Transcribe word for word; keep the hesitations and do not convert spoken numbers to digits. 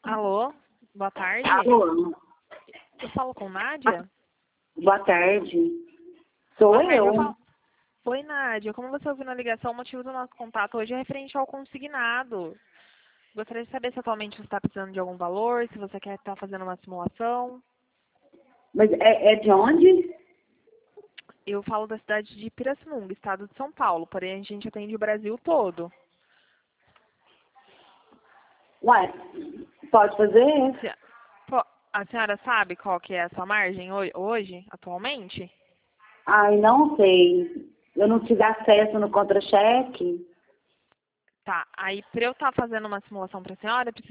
Alô, boa tarde. Alô, Eu falo com Nádia? boa tarde. Sou Boa tarde, eu. eu falo- Oi, Nádia. Como você ouviu na ligação, o motivo do nosso contato hoje é referente ao consignado. Gostaria de saber se atualmente você está precisando de algum valor, se você quer estar fazendo uma simulação. Mas é, é de onde? Eu falo da cidade de Pirassununga, estado de São Paulo, porém a gente atende o Brasil todo. Ué, pode fazer? Se- pô, A senhora sabe qual que é a sua margem ho- hoje, atualmente? Ai, não sei. Eu não tive acesso no contra-cheque. Tá, aí para eu estar fazendo uma simulação para a senhora, eu preciso